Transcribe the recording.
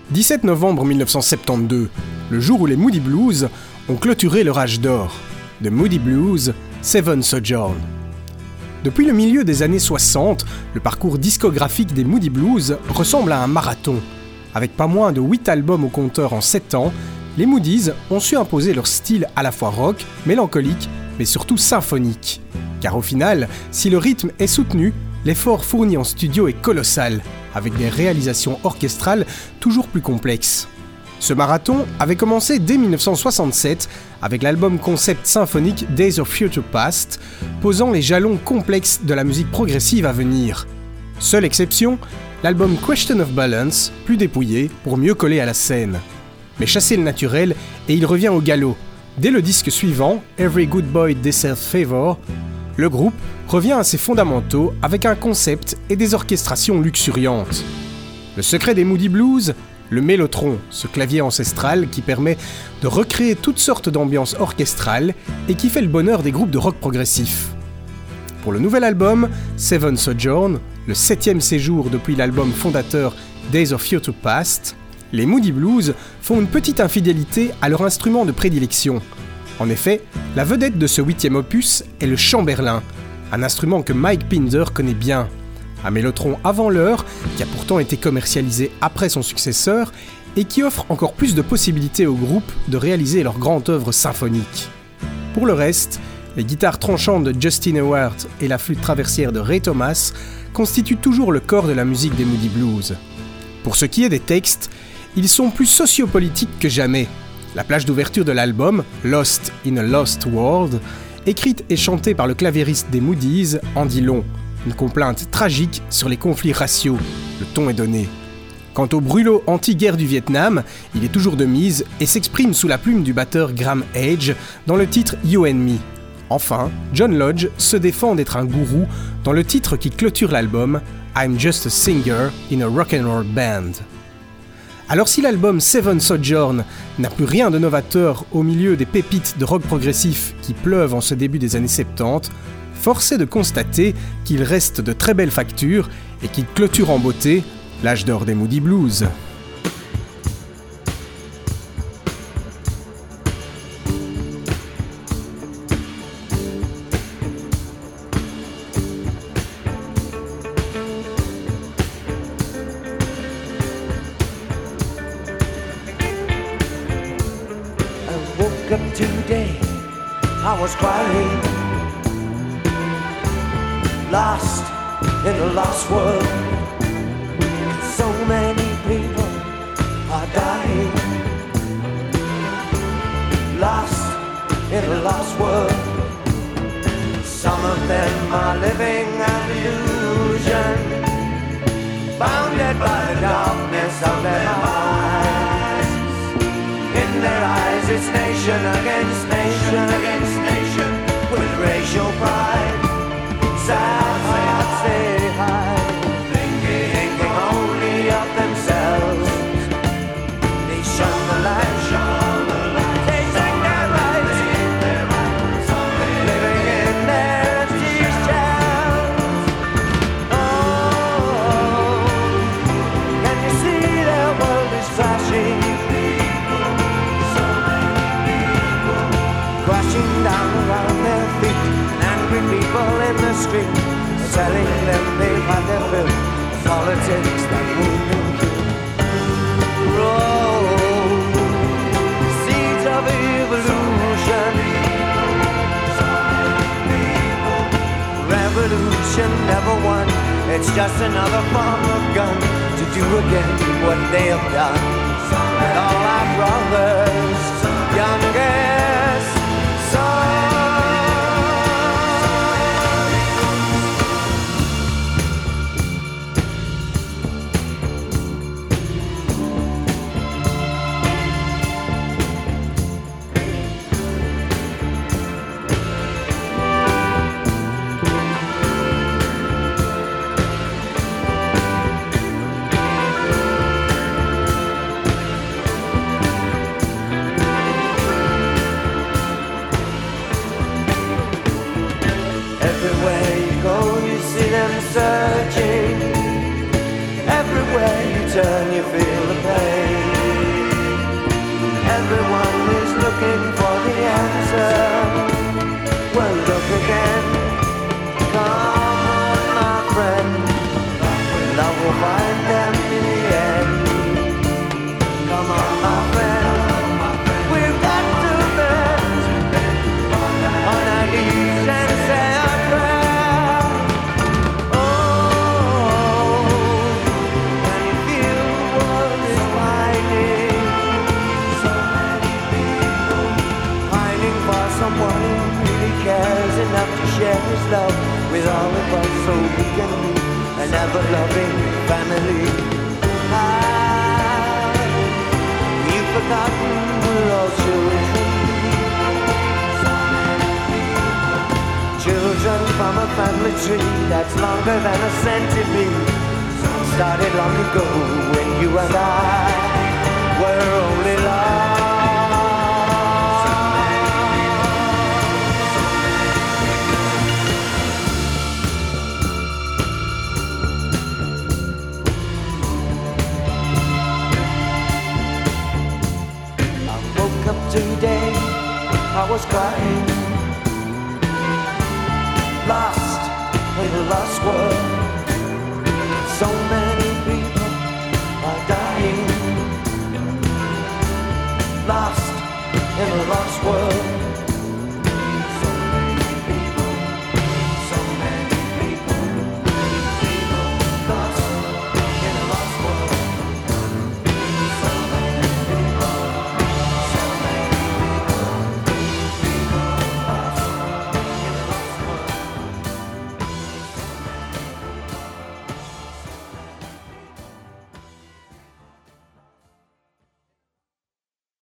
17 novembre 1972, le jour où les Moody Blues ont clôturé leur âge d'or. The Moody Blues, Seven Sojourn. Depuis le milieu des années 60, le parcours discographique des Moody Blues ressemble à un marathon. Avec pas moins de 8 albums au compteur en 7 ans, les Moodies ont su imposer leur style à la fois rock, mélancolique, mais surtout symphonique. Car au final, si le rythme est soutenu, l'effort fourni en studio est colossal, avec des réalisations orchestrales toujours plus complexes. Ce marathon avait commencé dès 1967 avec l'album concept symphonique Days of Future Past, posant les jalons complexes de la musique progressive à venir. Seule exception, l'album Question of Balance, plus dépouillé pour mieux coller à la scène. Mais chasser le naturel et il revient au galop. Dès le disque suivant, Every Good Boy Deserves Favor, le groupe revient à ses fondamentaux avec un concept et des orchestrations luxuriantes. Le secret des Moody Blues, le mélotron, ce clavier ancestral qui permet de recréer toutes sortes d'ambiances orchestrales et qui fait le bonheur des groupes de rock progressif. Pour le nouvel album, Seven Sojourn, le 7e séjour depuis l'album fondateur Days of Future Past, les Moody Blues font une petite infidélité à leur instrument de prédilection. En effet, la vedette de ce 8e opus est le chamberlin, un instrument que Mike Pinder connaît bien. Un mélotron avant l'heure, qui a pourtant été commercialisé après son successeur, et qui offre encore plus de possibilités au groupe de réaliser leur grande œuvre symphonique. Pour le reste, les guitares tranchantes de Justin Ewart et la flûte traversière de Ray Thomas constituent toujours le corps de la musique des Moody Blues. Pour ce qui est des textes, ils sont plus sociopolitiques que jamais. La plage d'ouverture de l'album, Lost in a Lost World, écrite et chantée par le claviériste des Moodies, en dit long. Une complainte tragique sur les conflits raciaux. Le ton est donné. Quant au brûlot anti-guerre du Vietnam, il est toujours de mise et s'exprime sous la plume du batteur Graham Edge dans le titre You and Me. Enfin, John Lodge se défend d'être un gourou dans le titre qui clôture l'album, I'm Just a Singer in a Rock'n'Roll Band. Alors si l'album Seven Sojourn n'a plus rien de novateur au milieu des pépites de rock progressif qui pleuvent en ce début des années 70, force est de constater qu'il reste de très belles factures et qu'il clôture en beauté l'âge d'or des Moody Blues. Today I was crying, lost in a lost world. So many people are dying, lost in a lost world. Some of them are living an illusion, bounded by the darkness of their eyes. In their eyes it's nation against nation against nation, with racial pride. Sad hearts they hide, thinking only of themselves. They shun the light, they take their rights, living in their empty shells. Oh, can you see their world is crashing, crashing down around their feet? Angry people in the street are telling them they've had their fill of politics that wound and kill. Oh, seeds of evolution, revolution never won. It's just another form of gun to do again what they have done. And all our brothers, youngest sons. Everywhere you go, you see them searching. Everywhere you turn, you feel the pain. everyone is looking for the answer. Well, look again. Come on, my friend. Love will find them in the end. Come on, my friend. We've got to bend on our knees and say a prayer. Oh, when you feel the world is fighting, so many people pining for someone who really cares enough to share his love with all of us, so we can meet an ever-loving family. You've forgotten we're all children. Children from a family tree that's longer than a century. Started long ago when you and I were only lost. Today I was crying, lost in a lost world. So many